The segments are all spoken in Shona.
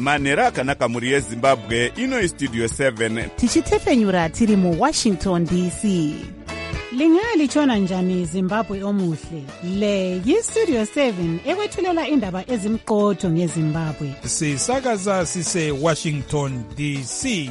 manhero akanaka mhuri yezimbabwe. Ino istudio 7 tichitefenyura tiri muWashington DC. Lingalitshona njani Zimbabwe omuhle? Le yistudio 7 ekwethulela indaba ezimqotho ngeZimbabwe. Sisakaza sise Washington DC.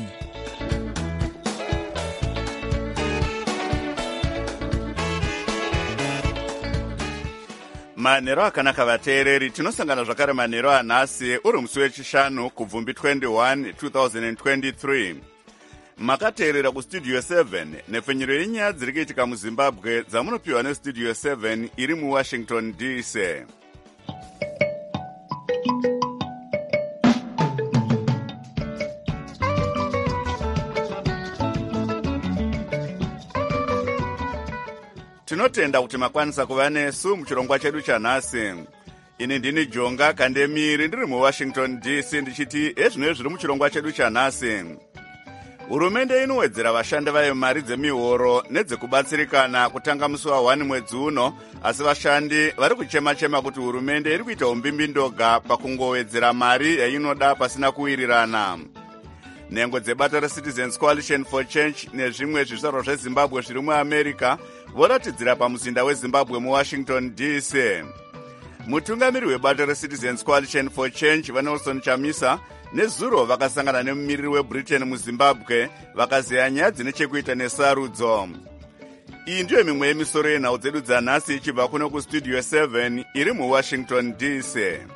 manhero akanaka vateereri, tinosangana zvakare manhero anhasi uri musi wechishanu kubvumbi 21 2023. Makateerera kustudio 7 nepfenyuro yenyaya dziri kuitika muZimbabwe dzamunopiwa nestudio 7 iri muWashington DC. Tinotenda kuti makwanisa kuva nesu muchirongwa chedu chanhasi. Ini ndini Jonga Kandemiri ndiri muWashington DC ndichiti ezvino zviri muchirongwa chedu chanhasi. Hurumende inowedzera vashandi vayo mari dzemihoro nedzekubatsirikana kutanga musi wa1 mwedzi uno, asi vashandi vari kuchema-chema kuti hurumende iri kuita umbimbi-ndoga pakungowedzera mari yainoda pasina kuwirirana. Nhengo dzebato reCitizens Coalition for Change nezvimwe zvizvarwa zveZimbabwe zviri muAmerica voratidzira pamuzinda weZimbabwe muWashington DC. Mutungamiri webato reCitizens Coalition for Change vaNelson Chamisa nezuro vakasangana nemumiriri weBritain muZimbabwe vakazeya nyaya dzine chekuita nesarudzo. Iyi ndiyo mimwe yemisoro yenhau dzedu dzanhasi ichibva kuno kustudio 7 iri muWashington DC.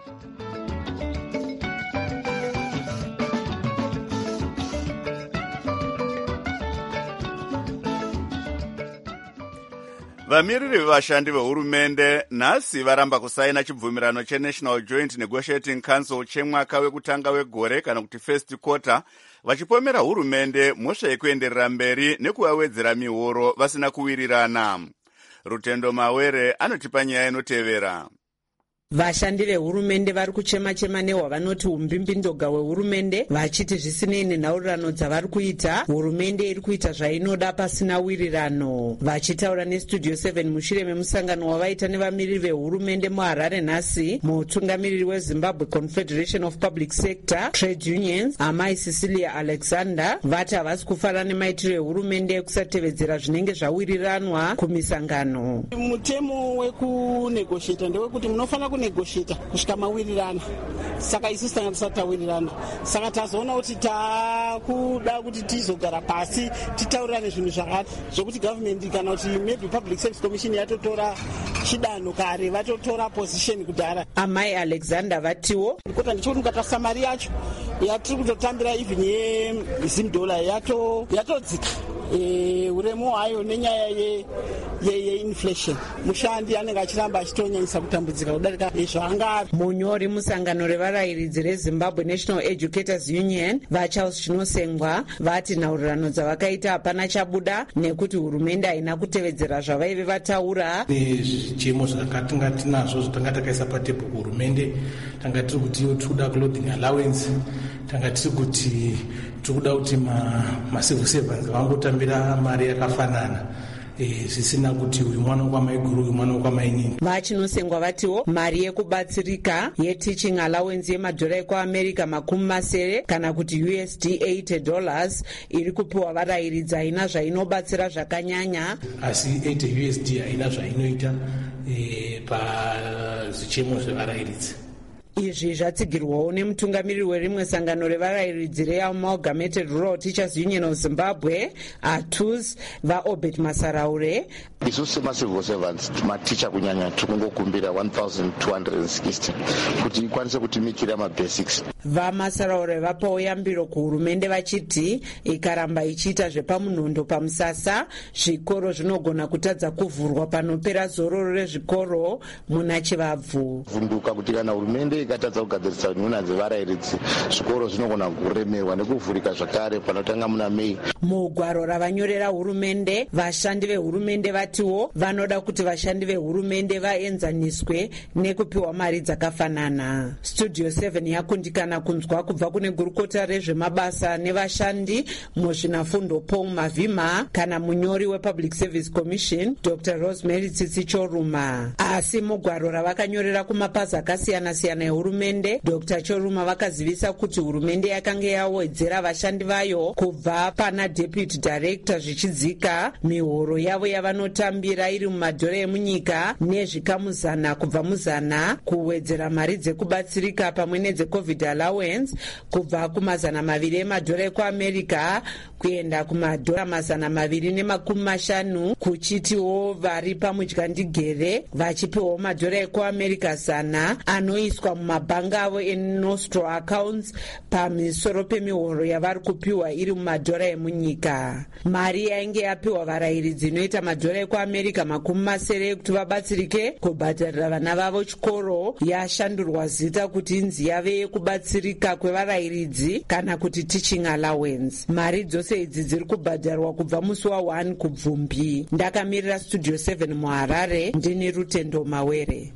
Vamiriri vevashandi vehurumende nhasi varamba kusaina chibvumirano cheNational Joint Negotiating Council chemwaka wekutanga wegore kana kuti first quarter, vachipomera hurumende mhosva yekuenderera mberi nekuvawedzera mihoro vasina kuwirirana. Rutendo Mawere anotipa nyaya inotevera. Vashandi vehurumende vari kuchema-chema nehwavanoti umbimbindoga wehurumende, vachiti zvisinei nenhaurirano dzavari kuita, hurumende iri kuita zvainoda pasina wirirano. Vachitaura nestudio 7 mushure memusangano wavaita nevamiriri vehurumende muHarare nhasi, mutungamiriri weZimbabwe Confederation of Public Sector Trade Unions, Amai Cecilia Alexander, vati havasi kufara nemaitiro ehurumende ekusatevedzera zvinenge zvawiriranwa kumisangano. Mutemo wekunegoshieta ndewekuti munofana kunegoshieta kusvika mawirirana. Saka isusu tanga tisati tawirirana. Saka tazoona kuti takuda kuti tizogara pasi titaurirane zvinhu zvakati zvokuti government kana kuti maybe Public Service Commission yatotora chidanho kare, vatotora position kudhara. Amai Alexander vatiwo kota ndichoti mukatarisa mari yacho yatiri kutotambira even yeZimdola yatodzika uremu hwayo nenyaya yeinflation. Mushandi anenge achiramba achitonyanyisa kutambudzika kudarika zvaangari. Munyori musangano revarayiridzi reZimbabwe National Educators Union vaCharles Chinosengwa vati nhaurirano dzavakaita hapana chabuda nekuti hurumende haina kutevedzera zvavaive vataura. Zvichemo zvakanga tinazvo zvatanga takaisa patebho kuhurumende, tanga tiri kuti tirikuda clothing allowance, tanga tiri kuti tirikuda kuti macivil servants vangotambira mari yakafanana, zvisina kuti uyu mwana wekwamai guru uyu mwana wekwamai nini. Vachinosengwa vatiwo mari yekubatsirika yeteaching allowance yemadhora ekuAmerica $7 kana kuti USD $80 iri kupiwa varayiridzi haina zvainobatsira zvakanyanya, asi 80 USD haina zvainoita pazvichemo zvevarayiridzi. Izvi zvatsigirwawo nemutungamiriri werimwe sangano revarayiridzi reAmalgamated Rural Teachers Union of Zimbabwe, ATUS, vaObert Masaraure. Isusu semacivil servants maticha kunyanya tikungokumbira 1260 kuti ikwanise kutimikira mabasics. VaMasaraure vapawo yambiro kuhurumende vachiti ikaramba ichiita zvepamunondo pamusasa, zvikoro zvinogona kutadza kuvhurwa panopera zororo rezvikoro muna Chivabvu. Vhunduka kuti kana hurumende ikatadza kugadzirisa nhuna dzevarayiridzi, zvikoro zvinogona kuremerwa nekuvhurika zvakare panotanga muna Mei. Mugwaro ravanyorera hurumende, vashandi vehurumende vatiwo vanoda kuti vashandi vehurumende vaenzaniswe nekupiwa mari dzakafanana. Studio 7 yakundikana kana kunzwa kubva kune gurukota rezvemabasa nevashandi muzvinafundo Paul Mavhima kana munyori wePublic Service Commission Dr. Rosemary Tsitsi Choruma. Asi mugwaro ravakanyorera kumapazi akasiyana-siyana ehurumende, Dr. Choruma vakazivisa kuti hurumende yakanga yawedzera vashandi vayo kubva pana deputy director zvichidzika mihoro yavo yavanotambira iri mumadhora emunyika nezvikamu 100 kubva mu100 kuwedzera mari dzekubatsirika pamwe nedzecovid allowance kubva ku200 emadhora ekuamerica kuenda kumadhora 250 kuchitiwo vari pamudyandigere vachipiwawo madhora ekuamerica 100 anoiswa mumabhanga avo eNostro accounts pamisoro pemihoro yavari kupiwa iri mumadhora emunyika. Mari yainge yapiwa varayiridzi inoita madhora ekuamerica 70 ekuti vabatsirike kubhadharira vana vavo chikoro yashandurwa zita kuti inzi yave yekubatsirika kwevarayiridzi kana kuti teaching allowance. Mari dzose idzi dziri kubhadharwa kubva musi wa1 kuBvumbi. Ndakamirira Studio 7 muHarare, ndini Rutendo Mawere.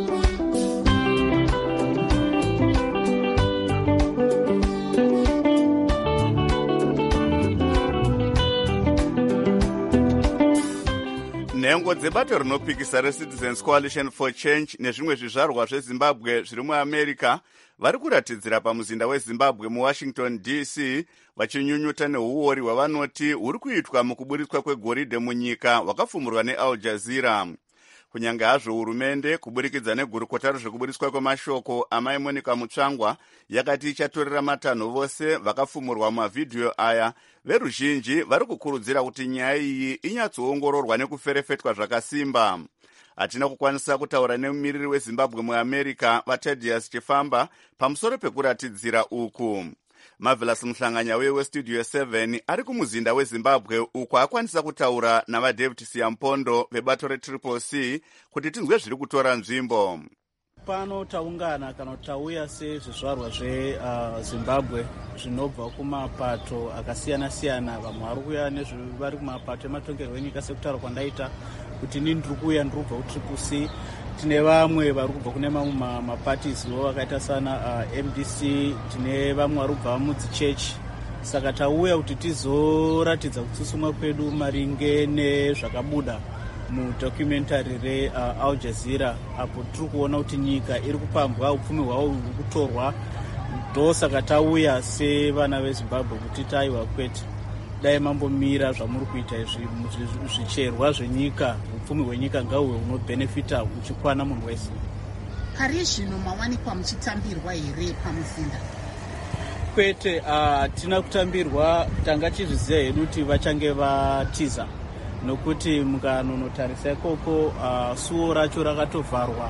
nhengo dzebato rinopikisa reCitizens Coalition for Change nezvimwe zvizvarwa zveZimbabwe zviri muAmerica vari kuratidzira pamuzinda weZimbabwe muWashington DC vachinyunyuta neuori hwavanoti huri kuitwa mukuburitswa kwegoridhe munyika hwakafumurwa neAl Jazeera. Kunyange hazvo hurumende kuburikidza negurukota rezvekuburitswa kwemashoko amai Monica Mutsvangwa yakati ichatorera matanho vose vakafumurwa mumavhidhiyo aya, veruzhinji vari kukurudzira kuti nyaya iyi inyatsoongororwa nekuferefetwa zvakasimba. Hatina kukwanisa kutaura nemumiriri weZimbabwe muAmerica vaTedius Chifamba pamusoro pekuratidzira uku. Marvelous Mhlanganya weStudio 7 ari kumuzinda weZimbabwe uko akwanisa kutaura navaDavid Siampondo vebato reCCC kuti tinzwe zviri kutora nzvimbo. Pano taungana kana tauya sezvizvarwa zveZimbabwe zvinobva kumapato akasiyana-siyana. Vamwe vari kuuya nezvari kumapato ematongerwo enyika sekutaura kwandaita kuti ndiri kuuya ndirubva kuCCC. Tine vamwe vari kubva kune mamwe maparties vakaita sana MDC, tine vamwe vari kubva mudzichechi. Saka tauya kuti tizoratidza kutsusumwa kwedu maringe nezvakabuda mudocumentary reAl Jazeera, apo tiri kuona kuti nyika iri kupambwa, upfumi hwavo huri kutorwa. Ndosaka tauya sevana veZimbabwe kuti taiwa kwete, dai mambomira zvamuri kuita izvi zvicherwa zvenyika, upfumi hwenyika ngahuwe hunobhenefita uchikwana munhu wese. Pari zvino mawanikwa muchitambirwa here pamuzinda? Kwete, hatina kutambirwa. Tanga tichiziva hedu kuti vachange vatiza, nokuti mukanonotarisa ikoko suo racho rakatovharwa.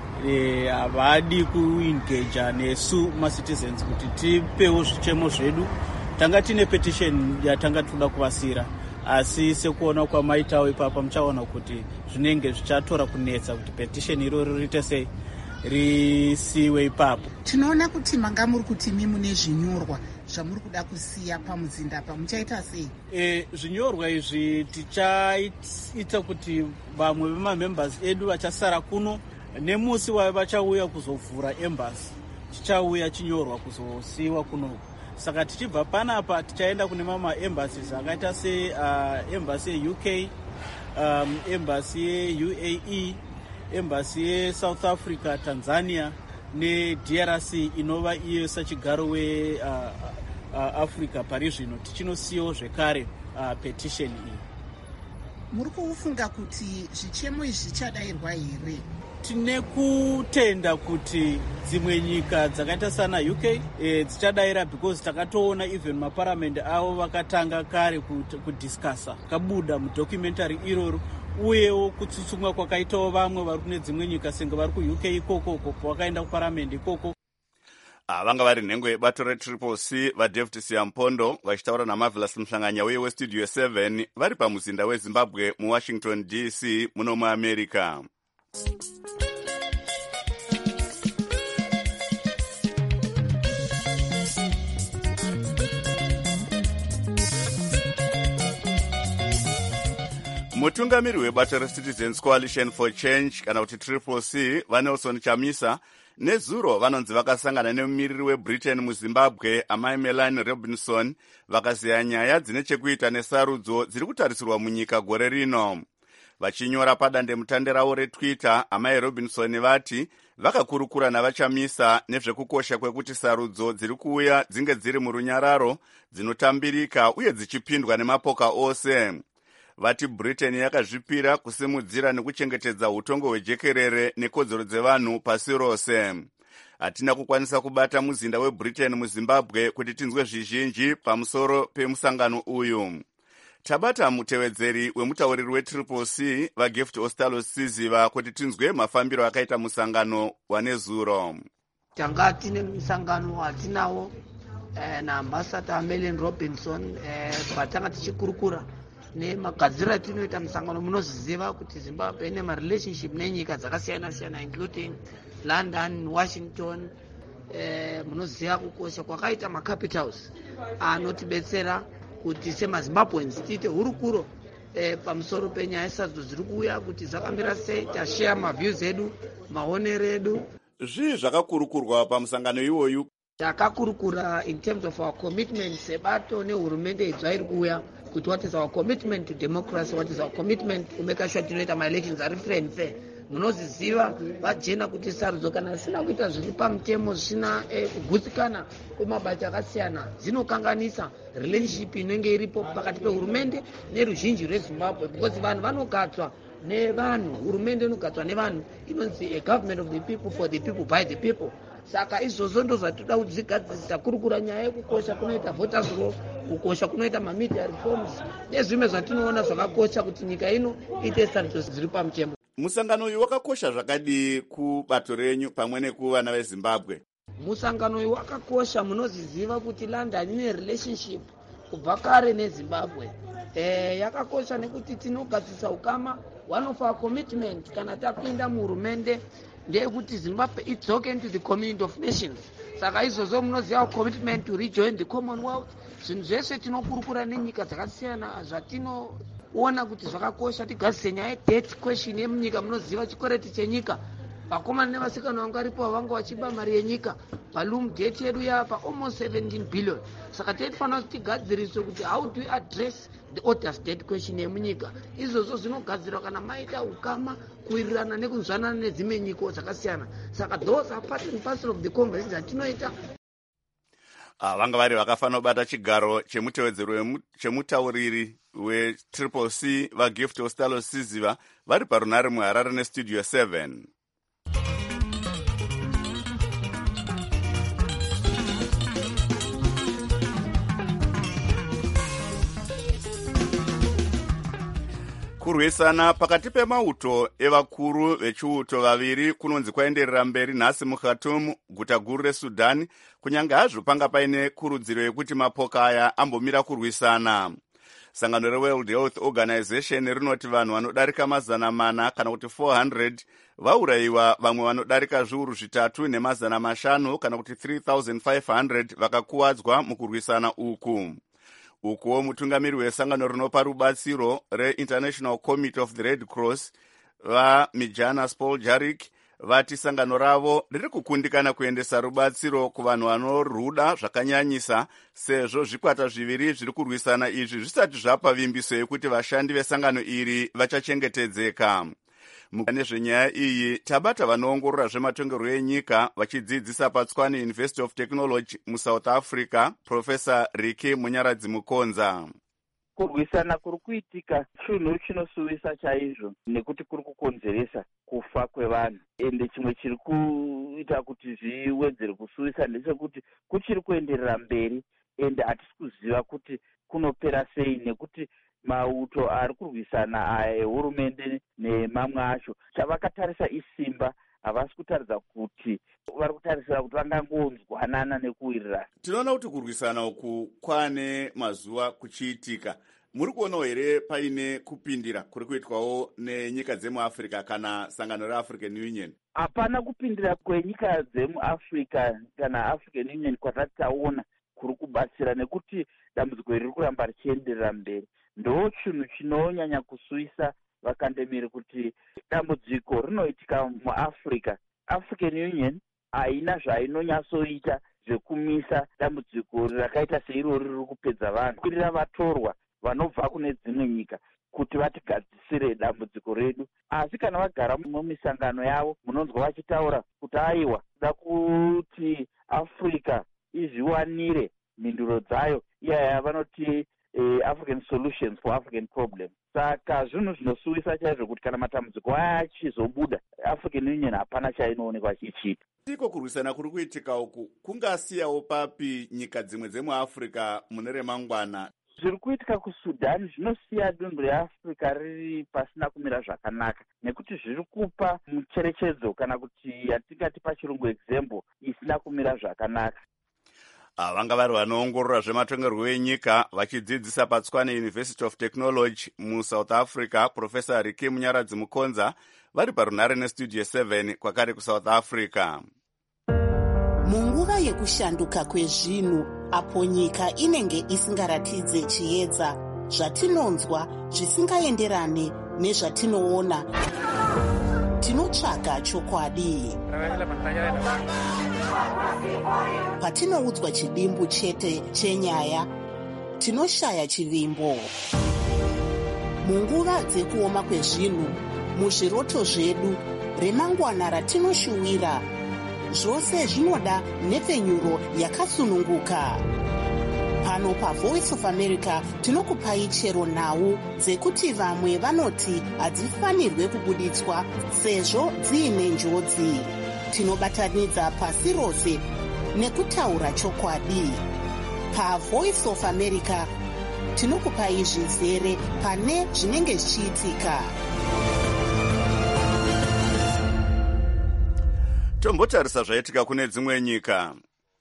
Havadi kuengeja nesu macitizens kuti tipewo zvichemo zvedu. Tanga tine petition yatanga toda kuvasira, asi sekuona kwamaitawo ipapa muchaona kuti zvinenge zvichatora kunetsa kuti petition iroro riite sei risiwe ipapo. Tinoona kuti manga muri kuti mune zvinyorwa zvamuri kuda kusiya pamuzinda apa, muchaita sei? Zvinyorwa izvi tichaita kuti vamwe vemamembers edu vachasara kuno nemusi vachauya kuzovhura embassy chichauya chinyorwa kuzosiyiwa kuno. Saka tichibva panapa tichaenda kune mamwe embassies akaita seembassy yeUK, embassy yeUAE, embassy yeSouth Africa, Tanzania neDRC inova iyo sachigaro weAfrica pari zvino. Tichinosiyawo zvekare petition iyi. Muri kufunga kuti zvichemo izvi zvichadayirwa here? Tine kutenda kuti dzimwe nyika dzakaita sana UK dzichadayira, because takatoona even maparamendi avo vakatanga kare kudiscussa kabuda mudocumentary iroro, uyewo kutsutsumwa kwakaitawo vamwe vari kune dzimwe nyika senge vari kuUK ikoko kwakaenda kuparamendi ikoko. Vanga vari nhengo yebato reCCC vaDavid Siampondo vachitaura naMarvelous Mhlanganya weStudio 7 vari pamuzinda weZimbabwe muWashington DC muno muAmerica. Mutungamiri webato reCitizens Coalition for Change kana kuti CCC vaNelson Chamisa Nezuro vanonzi vakasangana nemumiriri weBritain muZimbabwe amai Melanie Robinson vakaziya nyaya dzine chekuita nesarudzo dziri kutarisirwa munyika gore rino. Vachinyora padandemutande ravo reTwitter, amai Robinson vati vakakurukura navachamisa nezvekukosha kwekuti sarudzo dziri kuuya dzinge dziri murunyararo, dzinotambirika uye dzichipindwa nemapoka ose. Vati Britain yakazvipira kusimudzira nekuchengetedza utongo hwejekerere nekodzero dzevanhu pasi rose. Hatina kukwanisa kubata muzinda weBritain muZimbabwe kuti tinzwe zvizhinji pamusoro pemusangano uyu. Tabata mutevedzeri wemutauriri weCCC vaGift Ostalo Siziva kuti tinzwe mafambiro akaita musangano wanezuro. Tanga tine musangano watinawo naambassador Melanie Robinson patanga tichikurukura nemagadzira tinoita musangano. Munoziva kuti Zimbabwe ine marelationship nenyika dzakasiyana siyana including London, Washington. Munoziva kukosha kwakaita macapitals anotibetsera kuti semaZimbabweans tiite hurukuro pamusoro penyaya sadzo dziri kuuya kuti dzakambira sei, tashare maviews edu, maonero edu. Zvii zvakakurukurwa pamusangano iwoyu? Takakurukura in terms of our commitment sebato nehurumende idzvairi kuuya kuti what is our commitment to democracy, what is our commitment to make sure tinoita ma-elections ari free and fair. Munoziziva vajena kuti sarudzo kana zvisina kuita zviri pamutemo, zvisina kugutsikana kwemabata akasiyana, dzinokanganisa relationship inenge iripo pakati pehurumende neruzhinji rweZimbabwe, because vanhu vanogadzwa nevanhu, hurumende inogadzwa nevanhu, inonzi a government of the people for the people by the people. Saka izvozvo ndo zvatoda kudzigadzirisa, kurukura nyaya yekukosha kunoita voters roll, kukosha kunoita media reforms nezvimwe zvatinoona zvakakosha kuti nyika ino ite sarudzo dziri pamutemo. Musangano uyu wakakosha zvakadi kubato renyu pamwe nekuvana veZimbabwe? Musangano uyu wakakosha. Munoziziva kuti London ine relationship kubva kare neZimbabwe. Yakakosha nekuti tinogadzisa ukama. One of our commitment kana tapinda muhurumende ndeyekuti Zimbabwe idzoke into the community of nations. Saka izvozvo munoziva commitment to rejoin the Commonwealth. Zvinhu zvese tinokurukura nenyika dzakasiyana zvatinoona kuti zvakakosha tigadzise nyaya debt question yemunyika. Munoziva chikoreti chenyika, vakomana nevasikana vangu varipo vanga vachiba mari yenyika, balloon debt yedu yapa almost 17 billion. Saka tinofanira kuti tigadziriswe kuti how do we address the oldest debt question yemunyika. Izvozvo zvinogadzirwa kana maita ukama, kuwirirana nekunzwanana nedzimwe nyika dzakasiyana. Saka those are part and parcel of the conversation zatinoita. Vanga vari vakafanira kubata chigaro chemutauriri weCCC vaGift Ostalo Siziva vari parunare muHarare neStudio 7. Kurwisana pakati pemauto evakuru vechiuto vaviri kunonzi kwaenderera mberi nhasi muKhartoum, guta guru reSudan, kunyange hazvo panga paine kurudziro yekuti mapoka aya ambomira kurwisana. Sangano reWorld Health Organization rinoti vanhu vanodarika 400 kana kuti 400 vaurayiwa, vamwe vanodarika zviuru 3 ne500 kana kuti 3500 vakakuwadzwa mukurwisana uku. Ukuwo mutungamiri wesangano rinopa rubatsiro reInternational Committee of the Red Cross vaMijana Spoljarik vati sangano ravo riri kukundikana kuendesa rubatsiro kuvanhu vanoruda zvakanyanyisa, sezvo zvikwata zviviri zviri kurwisana izvi zvisati zvapa vimbiso yekuti vashandi vesangano iri vachachengetedzeka. Nezvenyaya iyi tabata vanoongorora zvematongerwo enyika vachidzidzisa paTswane University of Technology muSouth Africa, Professor Riki Munyaradzi Mukonza. Kurwisana kuri kuitika chinhu chinosuvisa chaizvo nekuti kuri kukonzeresa kufa kwevanhu, ende chimwe chiri kuita kuti zviwedzere kusuvisa ndechekuti kuchiri kuenderera mberi ende hatisi kuziva kuti kunopera sei, nekuti mauto ari kurwisana aya ehurumende nemamwe acho chavakatarisa isimba, havasi kutaridza kuti vari kutarisira kuti vangangonzwanana nekuwirirana. Tinoona kuti kurwisana uku kwane mazuva kuchiitika. Muri kuonawo here paine kupindira kuri kuitwawo nenyika dzemuAfrica kana sangano reAfrican Union? Hapana kupindira kwenyika dzemuAfrica kana African Union kwatati taona kuri kubatsira, nekuti dambudziko riri kuramba richienderera mberi. Ndo chinhu chinonyanya kusuvisa vakandemiri kuti dambudziko rinoitika muAfrica. African Union haina zvainonyatsoita zvekumisa dambudziko rakaita seirori riri kupedza vanhu. Kwirira vatorwa vanobva kune dzimwe nyika kuti vatigadzisire dambudziko redu, asi kana vagara mumisangano yavo munonzwa vachitaura kuti aiwa kuda kuti Africa izviwanire mhinduro dzayo iyaya vanoti African solutions for African problems. Saka zvinhu zvinosuwisa chaizvo kuti kana matambudziko aya achizobuda African Union hapana chainoonekwa chichiita. Tiko kurwisana kuri kuitika uku kungasiyawo papi nyika dzimwe dzemuAfrica mune remangwana? Zviri kuitika kuSudan zvinosiya dunhu reAfrica riri pasina kumira zvakanaka, nekuti zviri kupa mucherechedzo kana kuti yatingati pachirungu example isina kumira zvakanaka. Vanga vari vanoongorora zvematongerwo enyika vachidzidzisa paTswane University of Technology muSouth Africa, Professor Riki Munyaradzi Mukonza, vari parunhare neStudio 7 kwakare kuSouth Africa. Munguva yekushanduka kwezvinhu, apo nyika inenge isingaratidze chiedza, zvatinonzwa zvisingaenderane nezvatinoona, tinotsvaga chokwadi. Patinoudzwa chidimbu chete chenyaya, tinoshaya chivimbo. Munguva dzekuoma kwezvinhu, muzviroto zvedu, remangwana ratinoshuwira, zvose zvinoda nhepfenyuro yakasununguka. Pano paVoice of America tinokupai chero nhau dzekuti vamwe vanoti hadzifanirwe kubuditswa sezvo dziine njodzi. Tinobatanidza pasi rose nekutaura chokwadi. PaVoice of America tinokupai zvizere pane zvinenge zvichiitika. Tombotarisa zvaitika kune dzimwe nyika.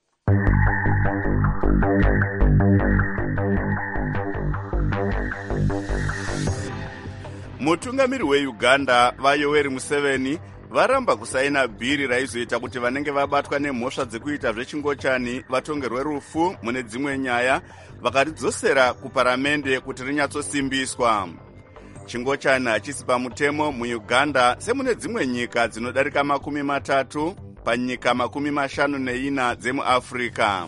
Mutungamiri weUganda vaYoweri Museveni varamba kusaina bhiri raizoita kuti vanenge vabatwa nemhosva dzekuita zvechingochani vatongerwe rufu mune dzimwe nyaya, vakaridzosera kuparamende kuti rinyatsosimbiswa. Chingochani hachisi pamutemo muUganda semune dzimwe nyika dzinodarika 30 panyika 54 dzemuAfrica.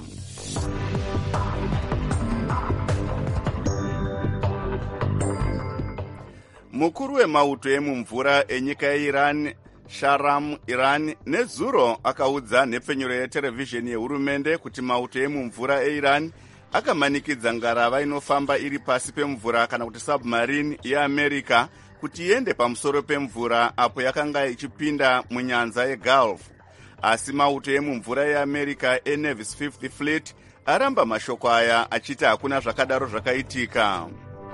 Mukuru wemauto emumvura enyika yeIran, Shahram Iran, nezuro akaudza nhepfenyuro yeterevhizheni yehurumende kuti mauto emumvura eIran akamanikidza ngarava inofamba iri pasi pemvura kana kuti submarine yeAmerica kuti iende pamusoro pemvura apo yakanga ichipinda munyanza yeGulf. Asi mauto emumvura yeAmerica eNavy's Fifth Fleet aramba mashoko aya achiti hakuna zvakadaro zvakaitika.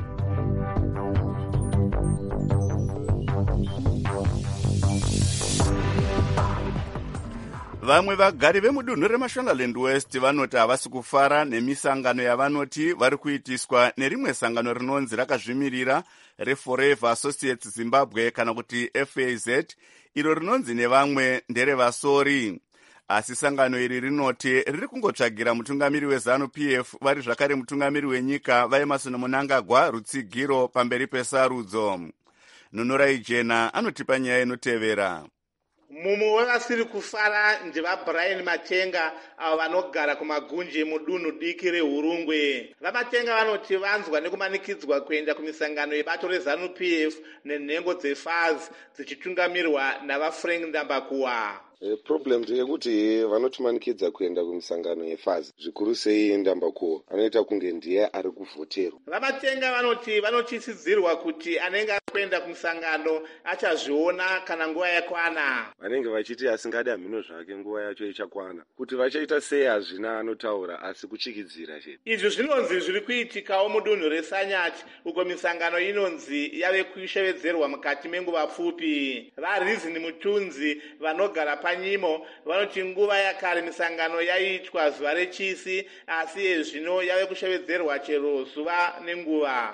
Vamwe vagari vemudunhu reMashonaland West vanoti havasi kufara nemisangano yavanoti vari kuitiswa nerimwe sangano rinonzi rakazvimirira reForever Associates Zimbabwe kana kuti FAZ, iro rinonzi nevamwe nderevasori. Asi sangano iri rinoti riri kungotsvagira mutungamiri weZANU-PF vari zvakare mutungamiri wenyika vaEmmerson Mnangagwa rutsigiro pamberi pesarudzo. Nunurai Jena anotipa nyaya inotevera. Mumwe wevasiri kufara ndevaBrian Matenga avo vanogara kumagunje mudunhu diki reHurungwe. VaMatenga vanoti vanzwa nekumanikidzwa kuenda kumisangano yebato reZANU-PF nenhengo dzeFAZ dzichitungamirwa navaFrank Ndambakuwa. Problem ndeyekuti vanotimanikidza kuenda kumisangano yeFAZ, zvikuru sei Ndambakuwa anoita kunge ndiye ari kuvhoterwa. VaMatenga vanoti vanochisidzirwa kuti anenge kuenda kumisangano achazviona kana nguva yakwana. Vanenge vachiti asingadi mhino zvake nguva yacho ichakwana. Kuti vachaita sei hazvina anotaura asi kuchikidzira chete. Izvi zvinonzi zviri kuitikawo mudunhu reSanyati uko misangano inonzi yave kushevedzerwa mukati menguva pfupi. VaReason Mutunzi vanogara panyimo vanoti nguva yakare misangano yaitwa zuva rechisi asi zvino yave kushevedzerwa chero zuva nenguva.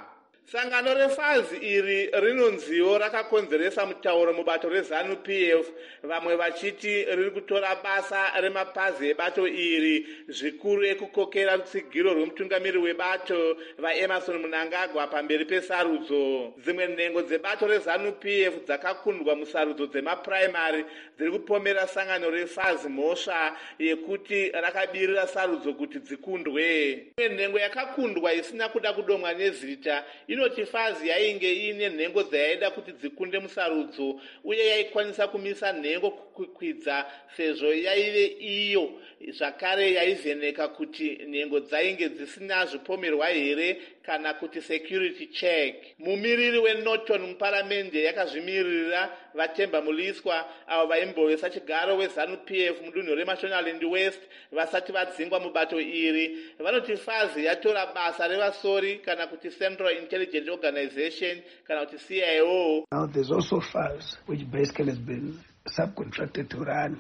Sangano refazi iri rinonziwo rakakonzeresa mutauro mubato reZANU-PF, vamwe vachiti riri kutora basa remapazi ebato iri, zvikuru ekukokera rutsigiro rwemutungamiri webato vaEmerson Mnangagwa pamberi pesarudzo. Dzimwe nhengo dzebato reZANU-PF dzakakundwa musarudzo dzemapuraimari dziri kupomera sangano refazi mhosva yekuti rakabirira sarudzo kuti dzikundwe. Imwe nhengo yakakundwa isina kuda kudomwa nezita inoti fazi yainge ine nhengo dzayaida kuti dzikunde musarudzo uye yaikwanisa kumisa nhengo kukwidza sezvo yaive iyo zvakare yaivheneka kuti nhengo dzainge dzisina zvipomerwa here kana kuti security check. Mumiriri weNorton muparamende yakazvimirira Vatemba Muliswa avo vaimbovesa chigaro weZANU-PF mudunhu reMashonaland West vasati vadzingwa mubato iri, vanoti fazi yatora basa revasori kana kuti Central Intelligence Organization kana kuti CIO. Now there's also FAZ which basically has been subcontracted to run.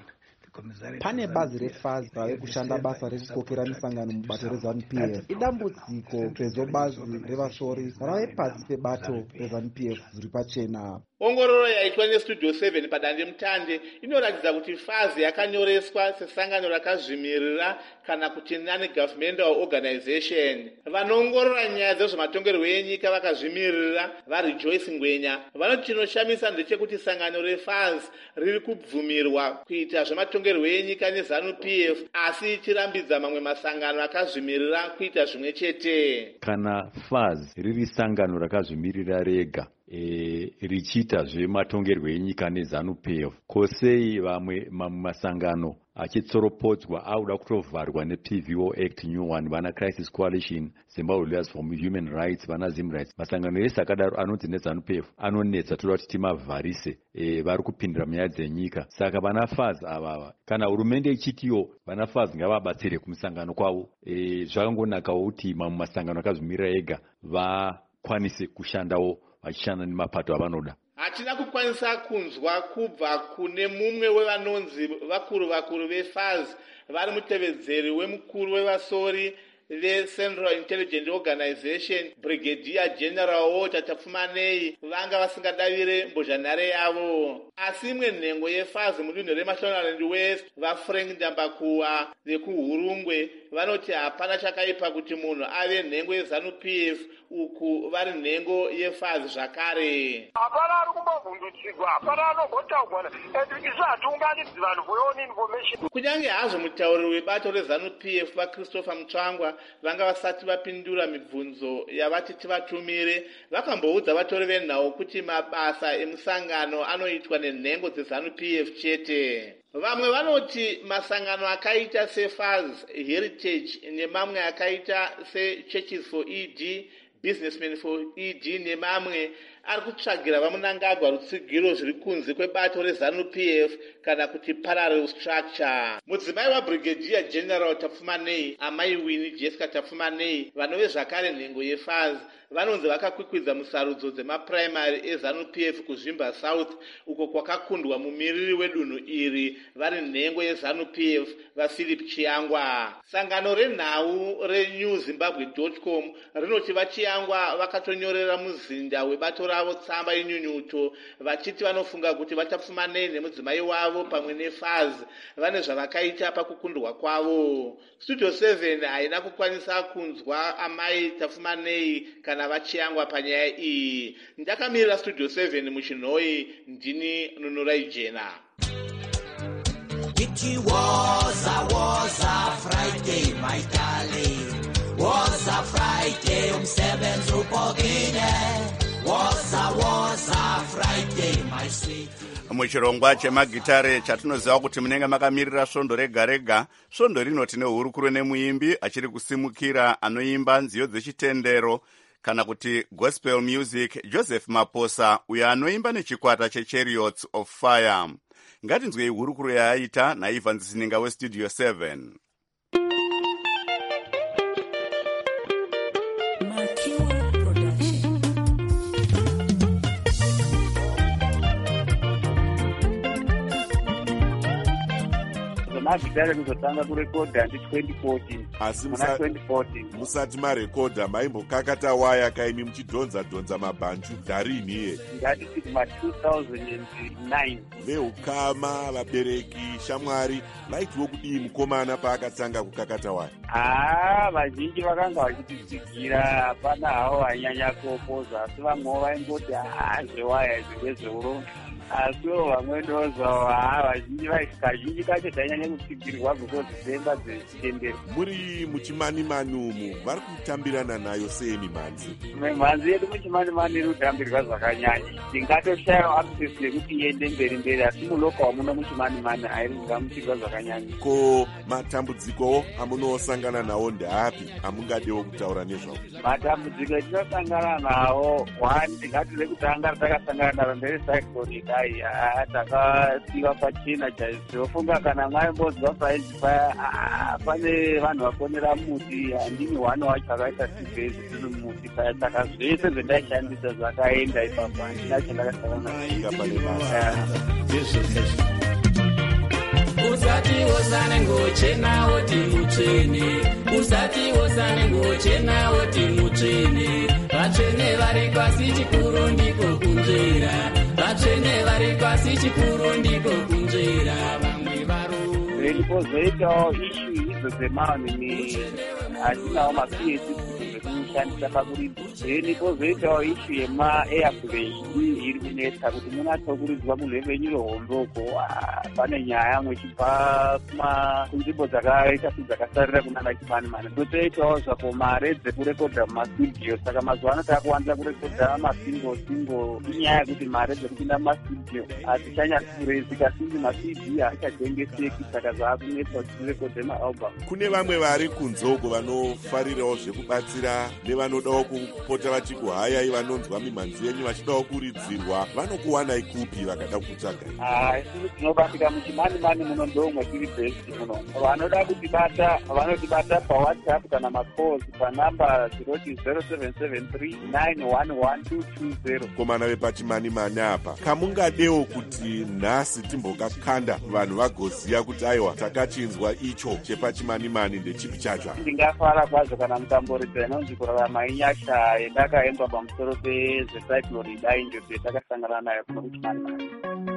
Pane bazi refazi rave kushanda basa rekukokera misangano mubato reZANU-PF. Idambudziko sezvo bazi revasori rave pasi pebato reZANU-PF zviri pachena. Ongororo yaitwa neStudio 7 padandemutande inoratidza kuti fazi yakanyoreswa sesangano rakazvimirira kana kuti non-governmental organization. Vanoongorora nyaya dzezvematongerwo enyika vakazvimirira vaRejoice Ngwenya vanoti chinoshamisa ndechekuti sangano refazi riri kubvumirwa kuita zvematongerwo enyika neZANU-PF asi chirambidza mamwe masangano akazvimirira kuita zvimwe chete. Kana fazi riri sangano rakazvimirira rega richiita zvematongerwo enyika neZANU-PF, kosei mamwe masangano achitsoropodzwa auda kutovharwa nePVO Act New One, vana Crisis Coalition, Zimbabwe Lawyers for Human Rights, vana Zim Rights, masangano ese akadaro anonzi neZANU-PF anonetsa, toda kuti timavharise, vari kupindira munyaya dzenyika. Saka vana FAZ avava kana hurumende ichitiyo vana FAZ ngavabatsire kumusangano kwavo, zvakangonakawo kuti mamwe masangano akazvimirira ega vakwanise kushandawo vachishanda nemapato avanoda. Hatina kukwanisa kunzwa kubva kune mumwe wevanonzi vakuru veFAZ vari mutevedzeri wemukuru wevasori veCentral Intelligence Organization Brigadier General Walter Tafumanei vanga vasingadavire mbozhanhare yavo. Asi imwe nhengo yeFAZ mudunhu reMashonaland West vaFrank Ndambakuwa vekuHurungwe vanoti hapana chakaipa kuti munhu ave nhengo yeZANU-PF uku vari nhengo yeFAZ zvakare. Hapana ari kumbovhundutsirwa, hapana anogotaugwa and izvo hatiunganidzi vanhu for your own information. Kunyange hazvo mutauri webato reZANU-PF vaChristopher Mutsvangwa vanga vasati vapindura mibvunzo yavati tivatumire, vakamboudza vatori venhau kuti mabasa emusangano anoitwa nenhengo dzeZANU-PF chete. Vamwe vanoti masangano akaita seFAZ, Heritage nemamwe akaita seChurches for ED, Businessmen for ED nemamwe ari kutsvagira vaMnangagwa rutsigiro zviri kunze kwebato reZANU-PF kana kuti parallel structure. Mudzimai waBrigadier General Tafumanei, amai Winnie Jessica Tafumanei, vanove zvakare nhengo yeFAZ, vanonzi vakakwikwidza musarudzo dzemapuraimari eZANU-PF kuZvimba South uko kwakakundwa mumiriri wedunhu iri vari nhengo yeZANU-PF vaPhilip Chiyangwa. Sangano renhau reNewZimbabwe.com rinoti vaChiyangwa vakatonyorera muzinda webato ravo tsamba inyunyuto vachiti vanofunga kuti vaTafumanei nemudzimai wavo pamwe neFAZ vane zvavakaita pakukundwa kwavo. Studio 7 haina kukwanisa kunzwa amai Tafumanei kana vaChiyangwa panyaya iyi. Ndakamirira Studio 7 muchinhoi, ndini Nunurai Jena. It was a Friday, my darling. Was a Friday, umsebenzi upogile. Was a Friday, my sweet. Muchirongwa chemagitare chatinoziva kuti munenge makamirira svondo rega rega. Svondo rinoti nehurukuru nemuimbi achiri kusimukira anoimba nziyo dzechitendero kana kuti gospel music, Joseph Maposa, uyo anoimba nechikwata cheChariots of Fire. Ngatinzwei hurukuru yaaita naIvan Zininga weStudio 7. magitari ekuzotanga kurekodha ndi2014 asi muna 2014 musati marekodha maimbokakata waya kaimi muchidhonza mabhanju dharini ngatiti kuma2009 veukama vabereki shamwari vaitiwo kudii mukomana paakatanga kukakata waya? Vazhinji vakanga vachititsigira, hapana havo vanyanya kuopoza, asi vamwewo vaimboti zvewaya izvi ndezveurombo. Asiwo vamwe ndozo kazhinji kacho tainyanya kutsigirwa because dzemba dzechitendero. Muri muchimanimani umu vari kutambirana nayo sei mimhanzi? Mimhanzi yedu muchimanimani iri kutambirwa zvakanyanya, tingatoshayiwa access yekuti iende mberi asi muloka wamuno muchimanimani hairi kungamutirwa zvakanyanya. Ko matambudzikowo amunosangana nawo ndeapi amungadewo kutaura nezvawo? Matambudziko etinosangana nawo, one tingati rekutanga ratakasangana naro nderecyclone dai takasiwa pachena chaizvofunga kana mwaimbonzwa sainzi paya pane vanhu vafonera muti, handini hwane wacho akaita sibhezi tiri muti paya, saka zvese zvendaishandisa zvakaenda ipapo, handina chandakasangana usati wosane ngochena woti mutsvene, usati wosane ngochena woti mutsvene, vatsvene vari pasi chikuru ndiko kunzvera, vatsvene vari pasi chikuru ndiko kunzvera vamwe varume. Ndikozoitawo ishu idzo dzemanhu hatinawo maPhD zvekushandisa pakuridza. Ndikozoitawo ishu yemaairplay iri kunetsa kuti munatsokuridzwa murhevenyu rehombe uko pane nyaya mwechibva kunzvimbo dzakaita dzakasarira kunana chimanimani. Totoitawo zvako mare dzekurekodha mumastudio, saka mazuva ano takuwanza kurekodha masingo inyaya yekuti mare dzekupinda mumastudio hatichanyatsi kurezika sinzi maCD haichatengeseki, saka zvaakunetsa kuti tirekodhe maalbum. Kune vamwe vari kunze uko vanofarirawo zvekubatsira nevanodawo kupota vachikuhayai, vanonzwa mimhanzi yenyu vachidawo kuridzirwa, vanokuwanai kupi vakada kutsvaga? Isusu tinobatika muchimanimani muno ndomwe tiri bhesti muno. Vanoda kutibata vanotibata pawhatsapp kana macalls panamba 0773911220. Komana vepachimanimani apa, kamungadewo kuti nhasi timbokakanda vanhu vagoziya kuti aiwa takachinzwa icho chepachimanimani ndechipi chacho? Ndingafara kwazvo kana mutamboridza inonzi kurarama inyasha yendakaemba pamusoro pezvecyclone dai njodzi yatakasangana nayo kuno kuchimanimani.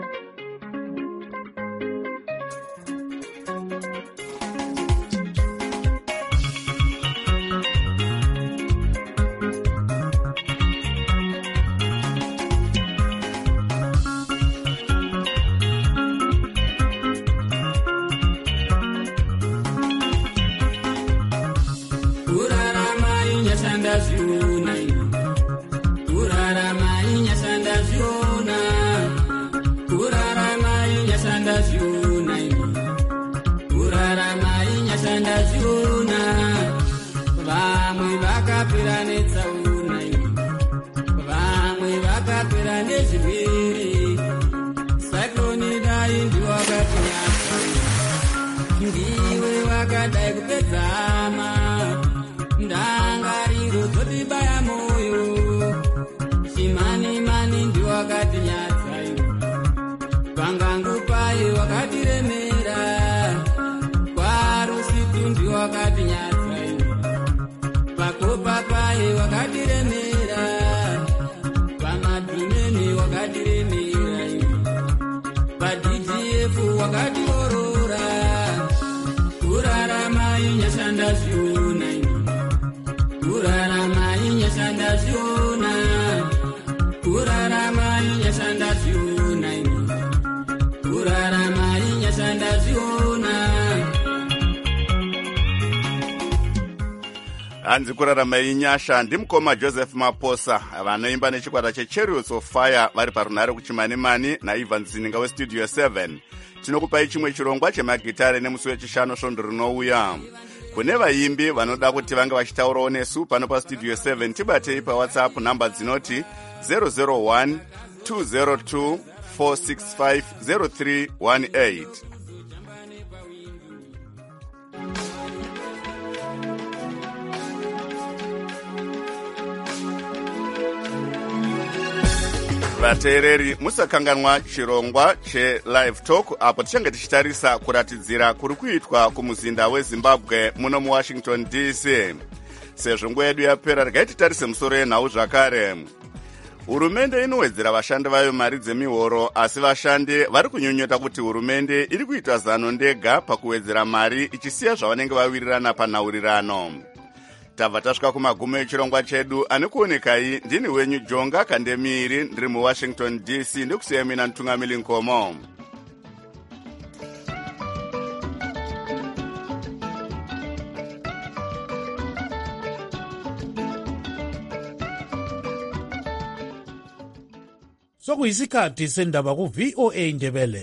Vamwe vakapera netsauna, vamwe vakapera nezvirwere, cyclone dai ndiwakatinyasa, ndiwe wakadai kupedzama, ndangariro dzotibaya moyo, chimanimani ndiwakatinyatsa, pangangu paye wakatiremera, kwarusitu ndiwakatinyatsa, pakopa paye wakatiremera, pamadhumeni wakatiremera, paDGF wakatiorora, kurarama inyashanda zviona, kurarama inyashanda zviona, kurarama inyashanda zviona, kurarama inyashanda zviona. hanzi kurarama inyasha ndimukoma Joseph Maposa, vanoimba nechikwata cheChariots of Fire vari parunhare kuchimanimani naIvan Zininga westudio 7. Tinokupai chimwe chirongwa chemagitare nemusi wechishanu svondo rinouya. Kune vaimbi vanoda kuti vange vachitaurawo nesu pano pastudio 7, tibatei pawhatsapp namba dzinoti 001 202 465 0318. vateereri musakanganwa chirongwa chelive talk apo tichange tichitarisa kuratidzira kuri kuitwa kumuzinda wezimbabwe muno muwashington dc. sezvo nguva yedu yapera regai titarise musoro yenhau zvakare. hurumende inowedzera vashandi vayo mari dzemihoro, asi vashandi vari kunyonyota kuti hurumende iri kuita zano ndega pakuwedzera mari ichisiya zvavanenge vawirirana panhaurirano. tabva tasvika kumagumo echirongwa chedu. ane kuonekai ndini wenyu Jonga Kandemiri, ndiri muwashington dc, ndikusiya mina Ntungamili Nkomo. sokuyisikhathi sendaba ku-VOA Ndebele.